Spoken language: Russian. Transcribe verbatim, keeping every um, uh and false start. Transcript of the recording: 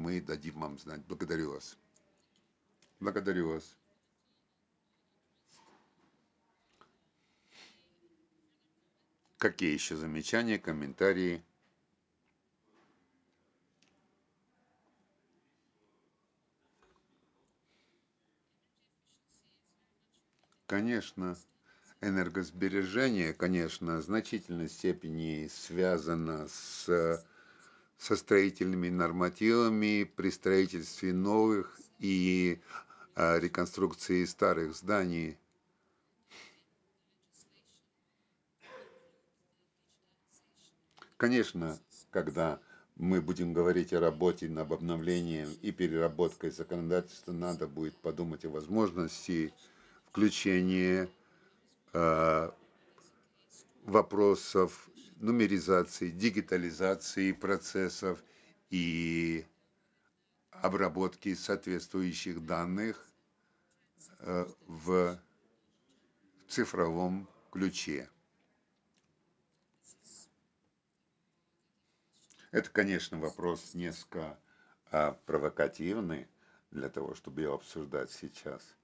мы дадим вам знать. Благодарю вас. Благодарю вас. Какие еще замечания, комментарии? Конечно, энергосбережение, конечно, в значительной степени связано с, со строительными нормативами при строительстве новых и а, реконструкции старых зданий. Конечно, когда мы будем говорить о работе над обновлением и переработкой законодательства, надо будет подумать о возможности включения э, вопросов нумеризации, дигитализации процессов и обработки соответствующих данных э, в цифровом ключе. Это, конечно, вопрос несколько а, провокативный для того, чтобы его обсуждать сейчас.